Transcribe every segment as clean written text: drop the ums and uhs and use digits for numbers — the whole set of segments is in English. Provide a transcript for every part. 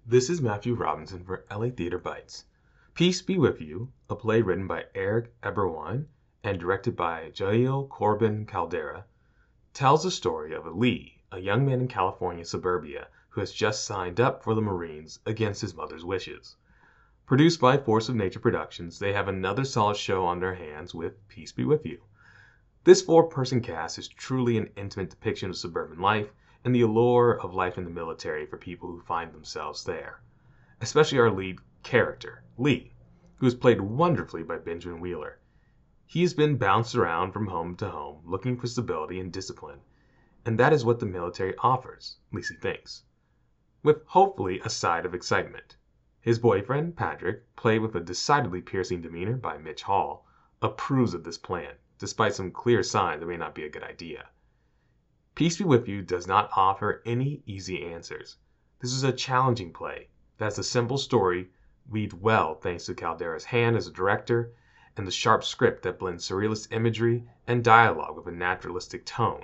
This is Matthew Robinson for LA Theater Bites. Peace Be With You, a play written by Eric Eberwein and directed by Jael Corbin Caldera, tells the story of Lee, a young man in California suburbia who has just signed up for the Marines against his mother's wishes. Produced by Force of Nature Productions, they have another solid show on their hands with Peace Be With You. This four-person cast is truly an intimate depiction of suburban life and the allure of life in the military for people who find themselves there. Especially our lead character, Lee, who is played wonderfully by Benjamin Wheeler. He has been bounced around from home to home, looking for stability and discipline, and that is what the military offers, at least he thinks, with hopefully a side of excitement. His boyfriend, Patrick, played with a decidedly piercing demeanor by Mitch Hall, approves of this plan, despite some clear signs it may not be a good idea. Peace Be With You does not offer any easy answers. This is a challenging play that has a simple story weaved well thanks to Caldera's hand as a director and the sharp script that blends surrealist imagery and dialogue with a naturalistic tone.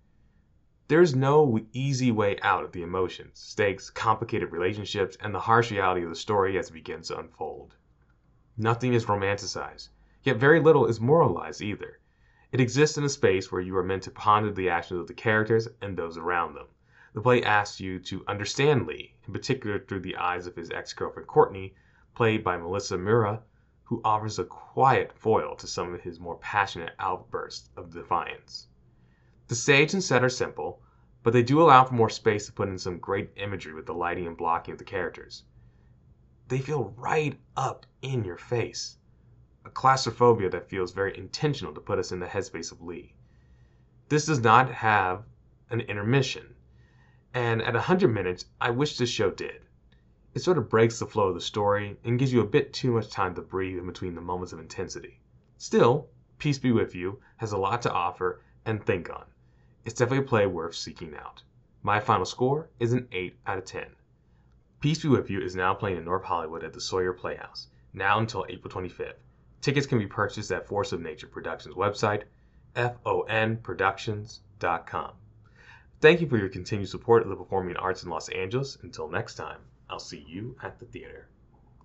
There is no easy way out of the emotions, stakes, complicated relationships, and the harsh reality of the story as it begins to unfold. Nothing is romanticized, yet very little is moralized either. It exists in a space where you are meant to ponder the actions of the characters and those around them. The play asks you to understand Lee, in particular through the eyes of his ex-girlfriend Courtney, played by Melissa Mura, who offers a quiet foil to some of his more passionate outbursts of defiance. The stage and set are simple, but they do allow for more space to put in some great imagery with the lighting and blocking of the characters. They feel right up in your face. A claustrophobia that feels very intentional to put us in the headspace of Lee. This does not have an intermission, and at 100 minutes, I wish this show did. It sort of breaks the flow of the story and gives you a bit too much time to breathe in between the moments of intensity. Still, Peace Be With You has a lot to offer and think on. It's definitely a play worth seeking out. My final score is an 8 out of 10. Peace Be With You is now playing in North Hollywood at the Sawyer Playhouse, now until April 25th. Tickets can be purchased at Force of Nature Productions website, fonproductions.com. Thank you for your continued support of the performing arts in Los Angeles. Until next time, I'll see you at the theater.